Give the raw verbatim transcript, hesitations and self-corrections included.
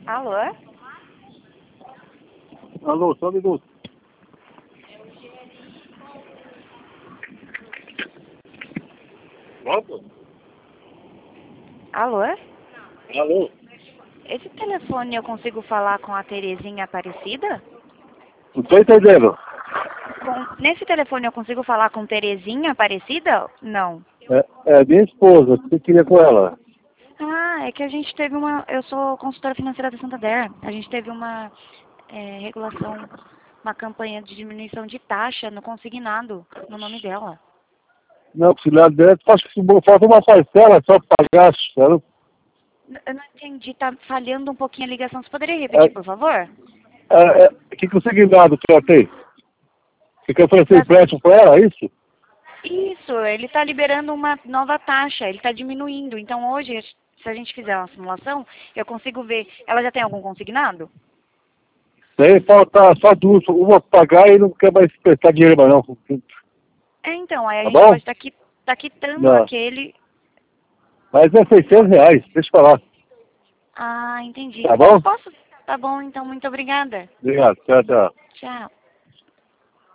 Alô? Alô, só um minuto. Volta? Alô? Alô? Esse telefone eu consigo falar com a Terezinha Aparecida? Não tô entendendo. Com... Nesse telefone eu consigo falar com Terezinha Aparecida? Não. É, é minha esposa, o que você queria com ela? Ah, é que a gente teve uma... Eu sou consultora financeira da Santander. A gente teve uma é, regulação, uma campanha de diminuição de taxa no consignado, no nome dela. Não, auxiliar dela, acho que falta uma parcela só para pagar. Ela, Eu não entendi, tá falhando um pouquinho a ligação. Você poderia é, repetir, por favor? é, é, que consignado que ela tem? Você quer oferecer Tá- empréstimo para ela, é isso? Isso, ele está liberando uma nova taxa, ele está diminuindo. Então hoje, se a gente fizer uma simulação, eu consigo ver. Ela já tem algum consignado? Tem, falta só duas, uma pra pagar e não quer mais prestar dinheiro mais não. É, então, aí a Tá gente bom? pode estar qui tá quitando Não. aquele. Mas é seiscentos reais, deixa eu falar. Ah, entendi. Tá Eu bom? posso? Tá bom, então, muito obrigada. Obrigado, tchau, tchau. Tchau.